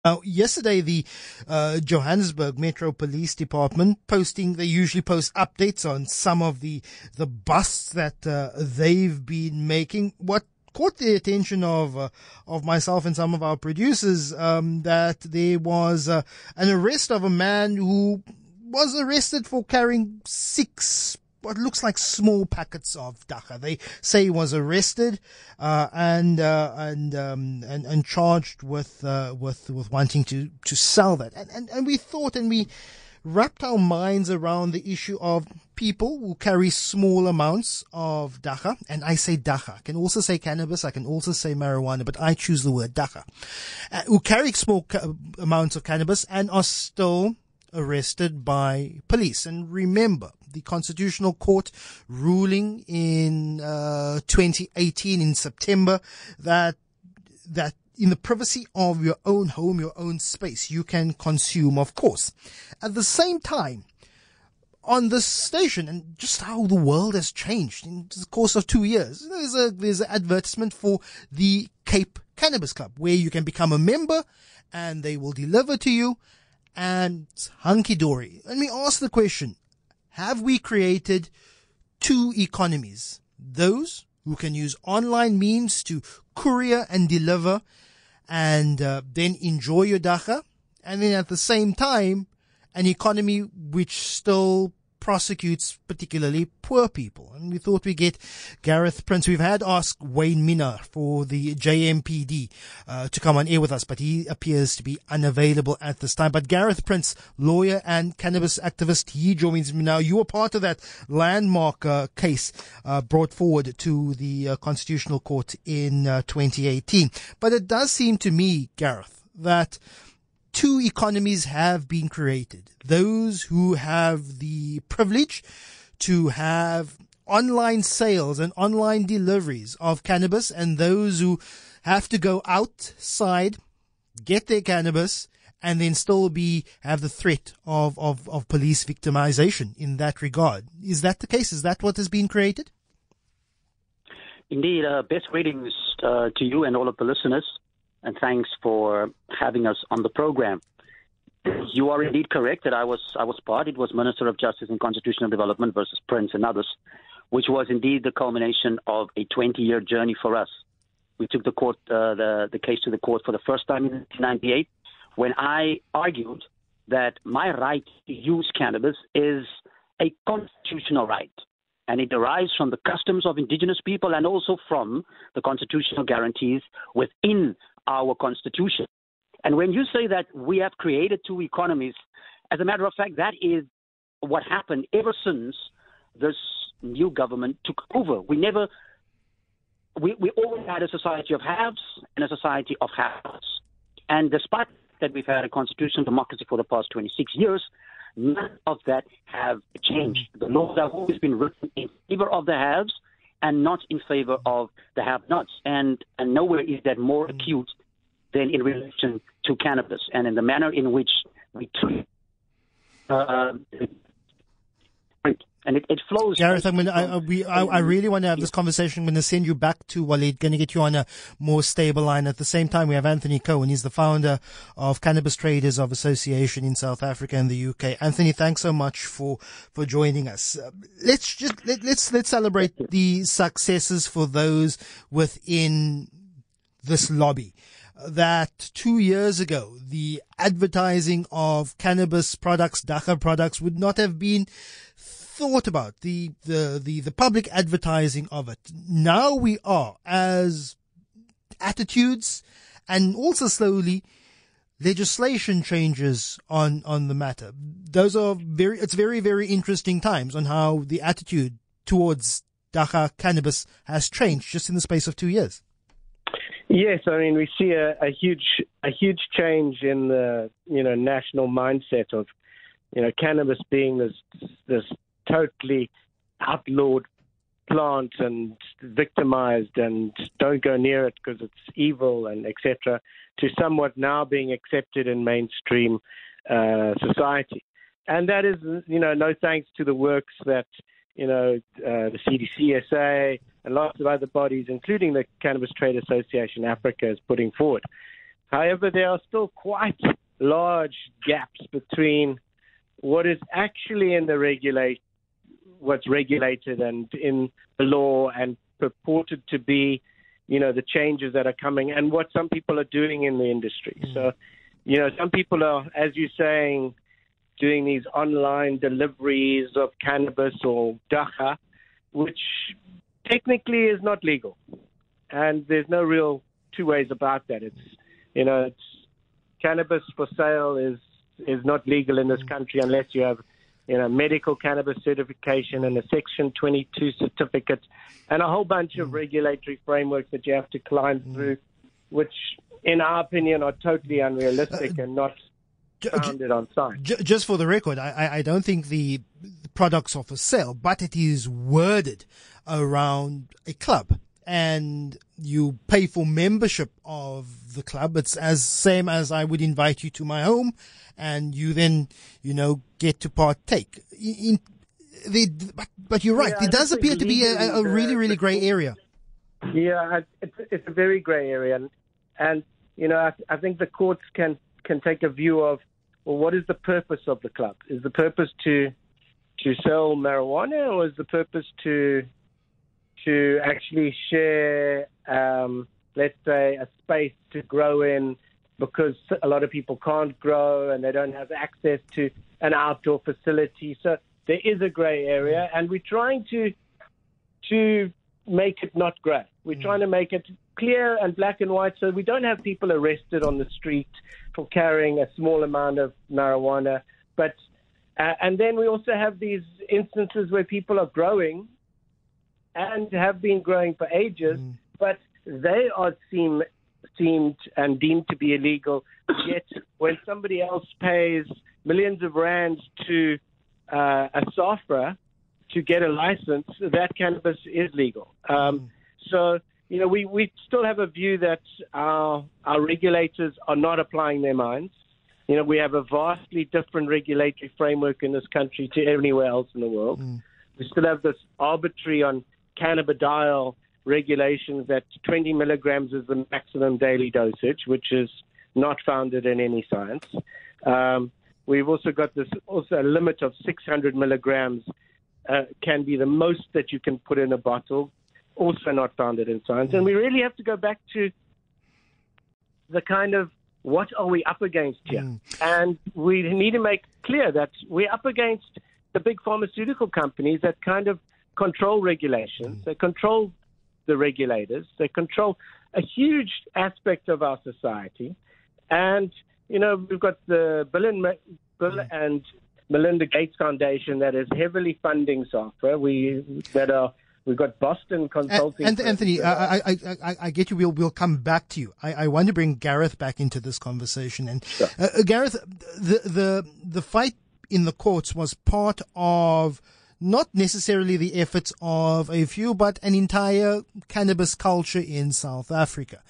Now, yesterday, the Johannesburg Metro Police Department they usually post updates on some of the busts that they've been making. What caught the attention of myself and some of our producers, that there was an arrest of a man who was arrested for carrying what looks like small packets of dagga. They say he was arrested and charged with wanting to sell that. And we thought, and we wrapped our minds around the issue of people who carry small amounts of dagga. And I say dagga. I can also say cannabis. I can also say marijuana, but I choose the word dagga. Who carry small amounts of cannabis and are still arrested by police. And remember, the Constitutional Court ruling in 2018 in September that in the privacy of your own home, your own space, you can consume, of course. At the same time, on this station, and just how the world has changed in the course of 2 years, there's an advertisement for the Cape Cannabis Club, where you can become a member and they will deliver to you, and it's hunky-dory. Let me ask the question, have we created two economies? Those who can use online means to courier and deliver and then enjoy your dagga, and then at the same time, an economy which still prosecutes particularly poor people. And we thought we'd get Gareth Prince. We've had asked Wayne Minnaar for the JMPD to come on air with us, but he appears to be unavailable at this time. But Gareth Prince, lawyer and cannabis activist, he joins me now. You were part of that landmark case brought forward to the Constitutional Court in 2018. But it does seem to me, Gareth, that two economies have been created. Those who have the privilege to have online sales and online deliveries of cannabis, and those who have to go outside, get their cannabis, and then still have the threat of police victimization in that regard. Is that the case? Is that what has been created? Indeed. Best greetings to you and all of the listeners, and thanks for having us on the program. You are indeed correct that I was part. It was Minister of Justice and Constitutional Development versus Prince and others, which was indeed the culmination of a 20-year journey for us. We took the case to the court for the first time in 1998, when I argued that my right to use cannabis is a constitutional right, and it derives from the customs of indigenous people and also from the constitutional guarantees within our Constitution. And when you say that we have created two economies, as a matter of fact, that is what happened ever since this new government took over. We always had a society of haves and a society of have-nots. And despite that we've had a constitutional democracy for the past 26 years, none of that have changed. The laws have always been written in favor of the haves and not in favor of the have-nots. And nowhere is that more acute than in relation to cannabis and in the manner in which we treat and it flows. Gareth, I really want to have this conversation. I'm going to send you back to Waleed, going to get you on a more stable line. At the same time, we have Anthony Cohen. He's the founder of Cannabis Traders of Association in South Africa and the UK. Anthony, thanks so much for joining us. Let's celebrate the successes for those within this lobby. That 2 years ago, the advertising of cannabis products, dagga products, would not have been thought about, the public advertising of it. Now we are, as attitudes and also slowly legislation changes on the matter. It's very, very interesting times on how the attitude towards dagga cannabis has changed just in the space of 2 years. Yes, I mean, we see a huge change in the national mindset of cannabis being this totally outlawed plant and victimized and don't go near it because it's evil and etc. to somewhat now being accepted in mainstream society, and that is no thanks to the works that the CDCSA and lots of other bodies, including the Cannabis Trade Association Africa, is putting forward. However, there are still quite large gaps between what is actually in the what's regulated and in the law and purported to be, the changes that are coming and what some people are doing in the industry. So, some people are, as you're saying, doing these online deliveries of cannabis or dacha, which technically is not legal. And there's no real two ways about that. It's cannabis for sale is not legal in this country unless you have medical cannabis certification and a Section 22 certificate and a whole bunch of regulatory frameworks that you have to climb through, which, in our opinion, are totally unrealistic and not founded on science. Just for the record, I don't think the products are for sale, but it is worded around a club. And you pay for membership of the club. It's as same as I would invite you to my home, and you then, get to partake. But you're right. Yeah, there does appear to be a really, really grey area. Yeah, it's a very grey area, and I think the courts can take a view of, well, what is the purpose of the club? Is the purpose to sell marijuana, or is the purpose to actually share, let's say, a space to grow in, because a lot of people can't grow and they don't have access to an outdoor facility. So there is a grey area, and we're trying to make it not grey. We're trying to make it clear and black and white, so we don't have people arrested on the street for carrying a small amount of marijuana. But and then we also have these instances where people are growing and have been growing for ages, but they are deemed and deemed to be illegal. Yet when somebody else pays millions of rands to a SAFRA to get a license, that cannabis is legal. So, we still have a view that our regulators are not applying their minds. We have a vastly different regulatory framework in this country to anywhere else in the world. We still have this arbitrary on cannabidiol regulations that 20 milligrams is the maximum daily dosage, which is not founded in any science. We've also got a limit of 600 milligrams can be the most that you can put in a bottle, also not founded in science. And we really have to go back to the kind of, what are we up against here? And we need to make clear that we're up against the big pharmaceutical companies that kind of control regulations. They control the regulators. They control a huge aspect of our society. And, we've got the Bill and Melinda Gates Foundation that is heavily funding SAFRA. We've got Boston Consulting. And Anthony, I get you. We'll come back to you. I want to bring Gareth back into this conversation. And sure. Gareth, the fight in the courts was part of not necessarily the efforts of a few, but an entire cannabis culture in South Africa.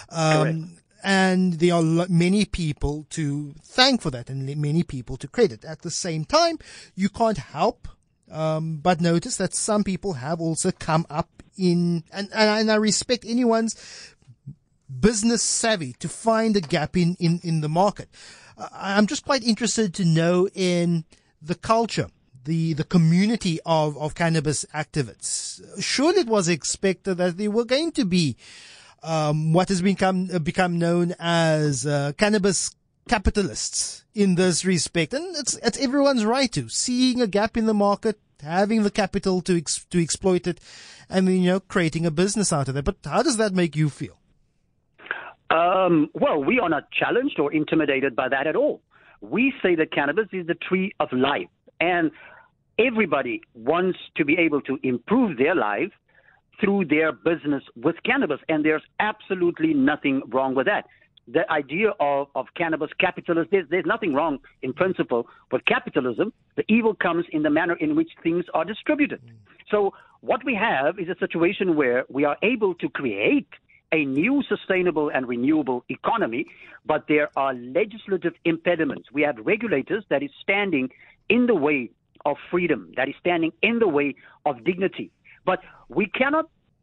And there are many people to thank for that and many people to credit. At the same time, you can't help but notice that some people have also come up and I respect anyone's business savvy to find a gap in the market. I'm just quite interested to know in the culture, the community of cannabis activists. Surely it was expected that there were going to be what has become known as cannabis capitalists in this respect, and it's everyone's right to seeing a gap in the market, having the capital to exploit it, and then creating a business out of that. But how does that make you feel? Well, we are not challenged or intimidated by that at all. We say that cannabis is the tree of life, and everybody wants to be able to improve their life through their business with cannabis, and there's absolutely nothing wrong with that. The idea of cannabis capitalism, there's nothing wrong in principle with capitalism. The evil comes in the manner in which things are distributed. So what we have is a situation where we are able to create a new sustainable and renewable economy, but there are legislative impediments. We have regulators that is standing in the way of freedom, that is standing in the way of dignity. But we cannot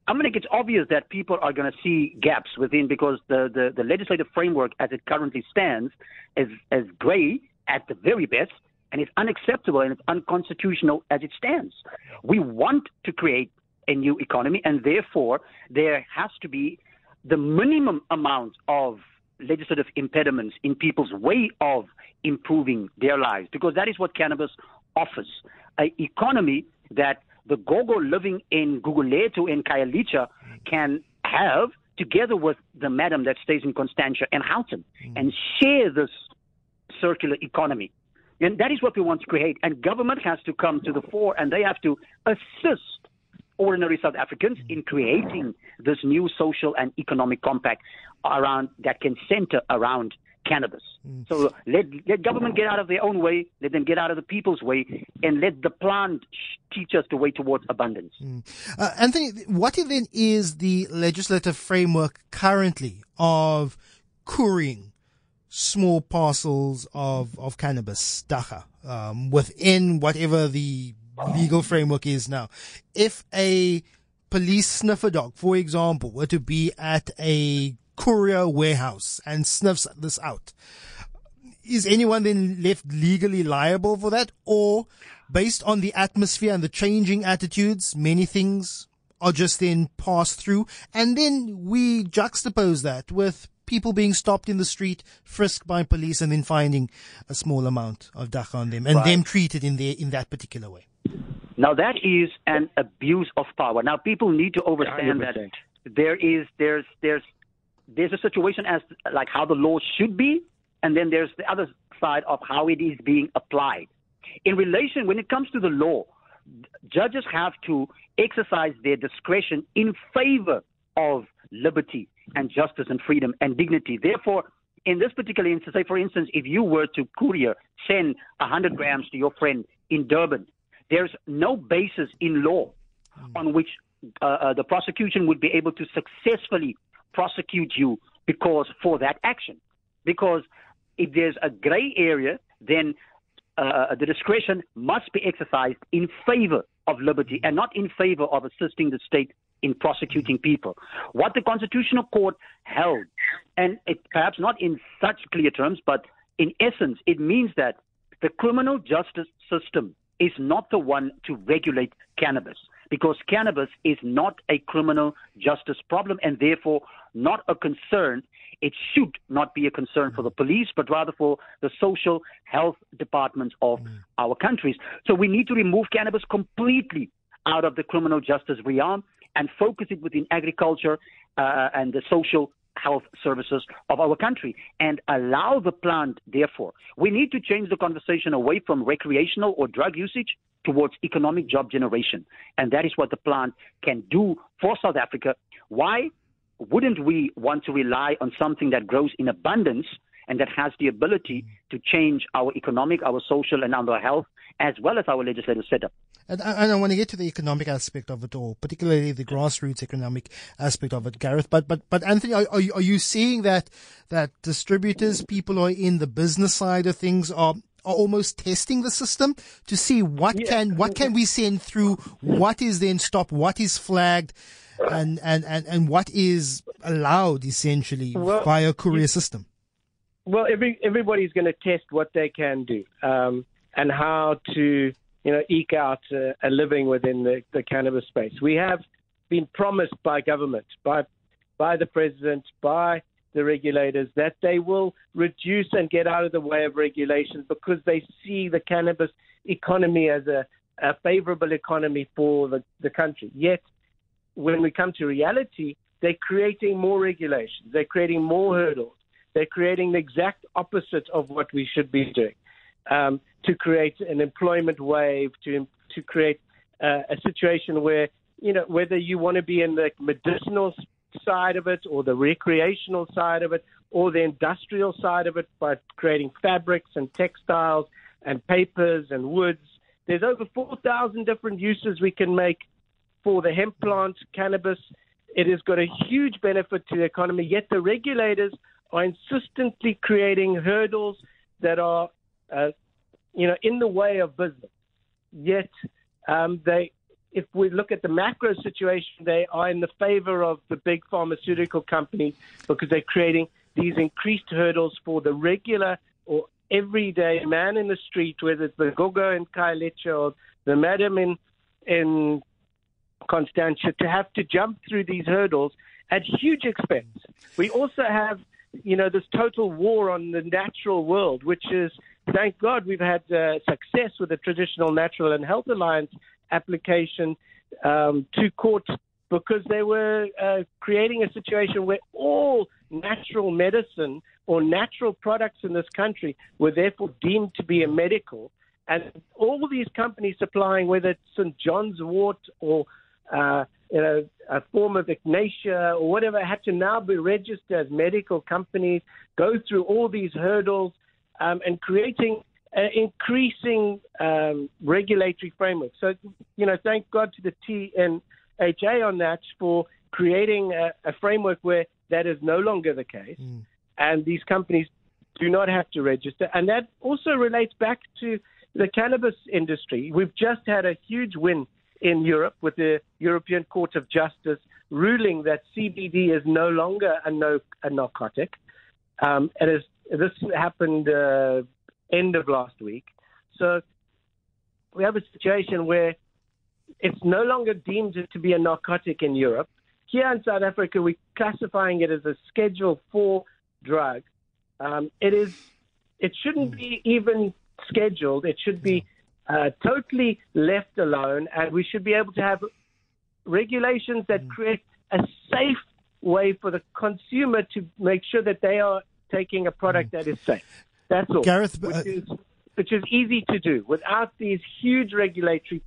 I mean, it's obvious that people are going to see gaps within, because the legislative framework as it currently stands is gray at the very best, and it's unacceptable and it's unconstitutional as it stands. We want to create a new economy, and therefore there has to be the minimum amount of legislative impediments in people's way of improving their lives, because that is what cannabis offers. An economy that the Gogo living in Gugulethu in Khayelitsha can have together with the madam that stays in Constantia and Houghton, and share this circular economy. And that is what we want to create. And government has to come to the fore, and they have to assist ordinary South Africans in creating this new social and economic compact around that can center around cannabis. So let government get out of their own way, let them get out of the people's way, and let the plant teach us the way towards abundance. Anthony, what then is the legislative framework currently of couriering small parcels of cannabis, dagga, within whatever the legal framework is now? If a police sniffer dog, for example, were to be at a courier warehouse and sniffs this out, is anyone then left legally liable for that? Or based on the atmosphere and the changing attitudes, many things are just then passed through, and then we juxtapose that with people being stopped in the street, frisked by police, and then finding a small amount of dagga on them, and them treated in that particular way. Now that is an abuse of power. Now people need to understand 100%. that there's a situation as like how the law should be, and then there's the other side of how it is being applied. In relation, when it comes to the law, judges have to exercise their discretion in favor of liberty and justice and freedom and dignity. Therefore, in this particular instance, say for instance, if you were to send 100 grams to your friend in Durban, there's no basis in law on which the prosecution would be able to successfully prosecute you for that action. Because if there's a gray area, then the discretion must be exercised in favor of liberty and not in favor of assisting the state in prosecuting people. What the Constitutional Court held, and it, perhaps not in such clear terms, but in essence, it means that the criminal justice system is not the one to regulate cannabis, because cannabis is not a criminal justice problem and therefore not a concern. It should not be a concern for the police, but rather for the social health departments of our countries. So we need to remove cannabis completely out of the criminal justice realm and focus it within agriculture and the social health services of our country, and allow the plant, therefore. We need to change the conversation away from recreational or drug usage towards economic job generation. And that is what the plant can do for South Africa. Why wouldn't we want to rely on something that grows in abundance and that has the ability to change our economic, our social, and our health, as well as our legislative setup? And I want to get to the economic aspect of it all, particularly the grassroots economic aspect of it, Gareth. But Anthony, are you seeing that distributors, people who are in the business side of things, are almost testing the system to see what can we send through, what is then stopped, what is flagged, and what is allowed essentially via a courier system? Well, everybody's going to test what they can do and how to eke out a living within the cannabis space. We have been promised by government, by the president, by the regulators, that they will reduce and get out of the way of regulations because they see the cannabis economy as a favorable economy for the country. Yet, when we come to reality, they're creating more regulations. They're creating more hurdles. They're creating the exact opposite of what we should be doing. To create an employment wave, to create a situation where, whether you want to be in the medicinal side of it or the recreational side of it or the industrial side of it by creating fabrics and textiles and papers and woods, there's over 4,000 different uses we can make for the hemp plant, cannabis. It has got a huge benefit to the economy, yet the regulators are insistently creating hurdles that are in the way of business. Yet if we look at the macro situation, they are in the favor of the big pharmaceutical companies because they're creating these increased hurdles for the regular or everyday man in the street, whether it's the Gogo in Khayelitsha or the madam in Constantia, to have to jump through these hurdles at huge expense. We also have, this total war on the natural world, which is, thank God, we've had success with the Traditional Natural and Health Alliance application to court because they were creating a situation where all natural medicine or natural products in this country were therefore deemed to be a medical. And all these companies supplying, whether it's St. John's wort or a form of echinacea or whatever, had to now be registered as medical companies, go through all these hurdles and creating increasing regulatory framework. So, thank God to the TNHA on that for creating a framework where that is no longer the case, and these companies do not have to register. And that also relates back to the cannabis industry. We've just had a huge win in Europe with the European Court of Justice ruling that CBD is no longer a narcotic. This happened end of last week. So we have a situation where it's no longer deemed to be a narcotic in Europe. Here in South Africa, we're classifying it as a Schedule 4 drug. It shouldn't be even scheduled. It should be totally left alone, and we should be able to have regulations that create a safe way for the consumer to make sure that they are taking a product that is safe. That's all. Gareth, which is easy to do without these huge regulatory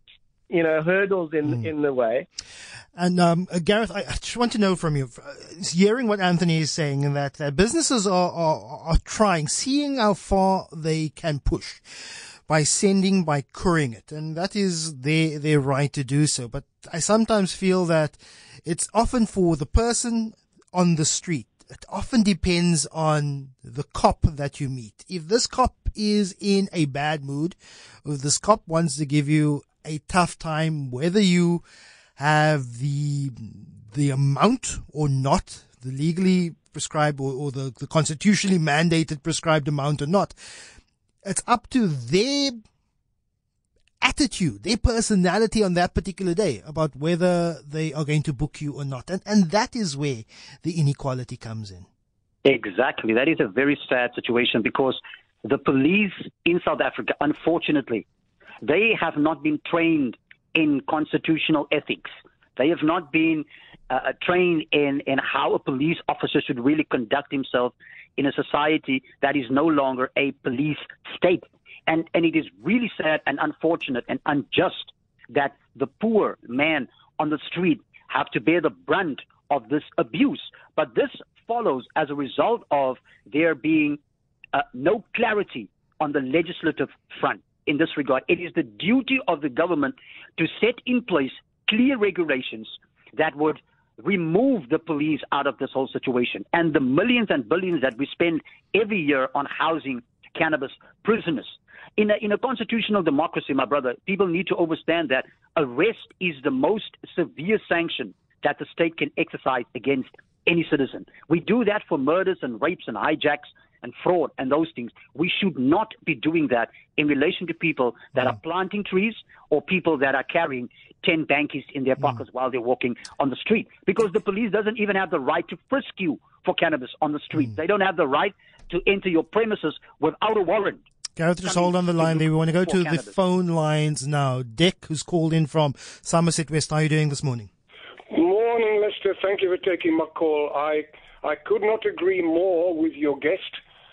hurdles in the way. And Gareth, I just want to know from you, hearing what Anthony is saying, that businesses are trying, seeing how far they can push by couriering it, and that is their right to do so. But I sometimes feel that it's often for the person on the street. It often depends on the cop that you meet. If this cop is in a bad mood, if this cop wants to give you a tough time, whether you have the amount or not, the legally prescribed or the constitutionally mandated prescribed amount or not, it's up to their attitude, their personality on that particular day about whether they are going to book you or not. And that is where the inequality comes in. Exactly. That is a very sad situation because the police in South Africa, unfortunately, they have not been trained in constitutional ethics. They have not been trained in how a police officer should really conduct himself in a society that is no longer a police state. And it is really sad and unfortunate and unjust that the poor man on the street have to bear the brunt of this abuse. But this follows as a result of there being no clarity on the legislative front. In this regard, it is the duty of the government to set in place clear regulations that would remove the police out of this whole situation. And the millions and billions that we spend every year on housing cannabis prisoners. In a constitutional democracy, my brother, people need to understand that arrest is the most severe sanction that the state can exercise against any citizen. We do that for murders and rapes and hijacks and fraud and those things. We should not be doing that in relation to people that are planting trees or people that are carrying 10 bankies in their pockets while they're walking on the street, because the police doesn't even have the right to frisk you for cannabis on the street. They don't have the right to enter your premises without a warrant. Gareth, just hold on the line there. We want to go to the phone lines now. Dick, who's called in from Somerset West. How are you doing this morning? Morning, Lester. Thank you for taking my call. I could not agree more with your guest.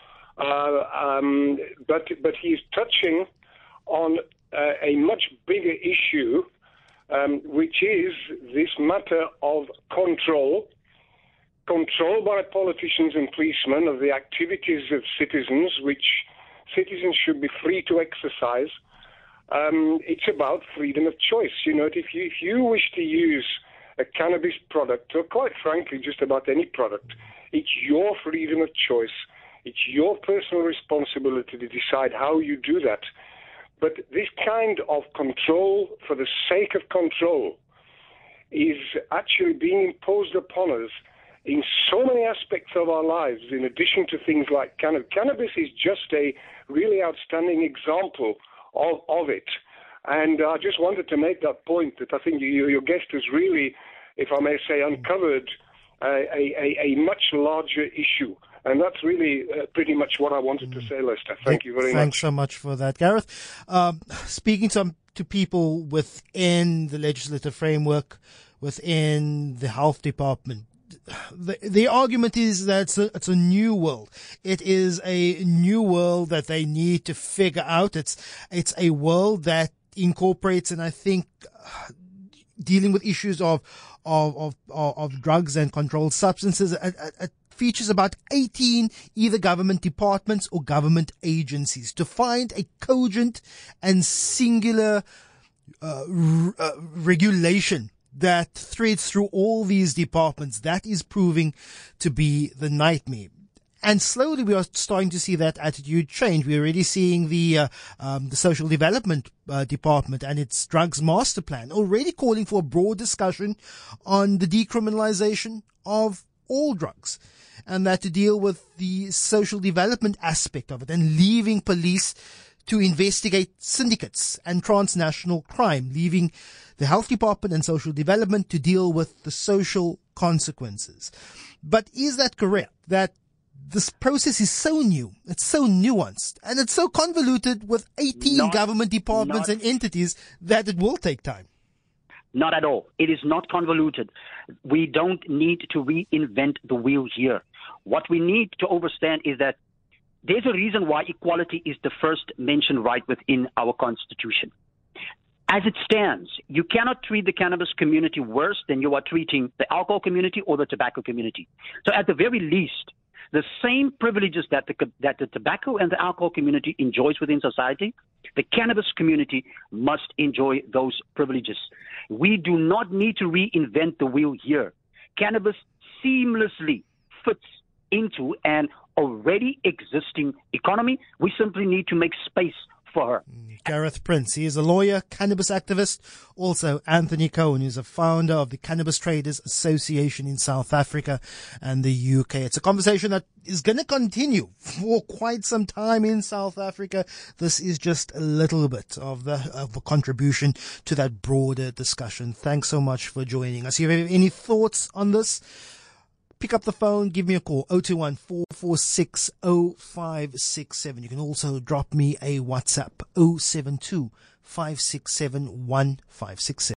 But he's touching on a much bigger issue, which is this matter of control by politicians and policemen of the activities of citizens, which citizens should be free to exercise. It's about freedom of choice. If you wish to use a cannabis product, or quite frankly, just about any product, it's your freedom of choice. It's your personal responsibility to decide how you do that. But this kind of control for the sake of control is actually being imposed upon us in so many aspects of our lives, in addition to things like cannabis. Cannabis is just a really outstanding example of it. And I just wanted to make that point, that I think your guest has really, if I may say, uncovered a much larger issue. And that's really pretty much what I wanted to say, Lester. Thank you very much. Thanks so much for that, Gareth. Speaking to people within the legislative framework, within the health department, the argument is that it's a new world. It is a new world that they need to figure out. It's a world that incorporates, and I think dealing with issues of drugs and controlled substances, it features about 18 either government departments or government agencies to find a cogent and singular regulation that threads through all these departments. That is proving to be the nightmare. And slowly we are starting to see that attitude change. We're already seeing the Social Development Department and its drugs master plan already calling for a broad discussion on the decriminalization of all drugs, and that to deal with the social development aspect of it and leaving police to investigate syndicates and transnational crime, leaving the health department and social development to deal with the social consequences. But is that correct? That this process is so new, it's so nuanced, and it's so convoluted with 18 government departments and entities that it will take time? Not at all. It is not convoluted. We don't need to reinvent the wheel here. What we need to understand is that there's a reason why equality is the first mentioned right within our Constitution. As it stands, you cannot treat the cannabis community worse than you are treating the alcohol community or the tobacco community. So at the very least, the same privileges that the tobacco and the alcohol community enjoys within society, the cannabis community must enjoy those privileges. We do not need to reinvent the wheel here. Cannabis seamlessly fits into an already existing economy. We simply need to make space for her. Gareth Prince, he is a lawyer, cannabis activist. Also, Anthony Cohen, who's a founder of the Cannabis Traders Association in South Africa and the UK. It's a conversation that is going to continue for quite some time in South Africa. This is just a little bit of a contribution to that broader discussion. Thanks so much for joining us. If you have any thoughts on this, pick up the phone, give me a call, 021-446-0567. You can also drop me a WhatsApp, 072-567-1567.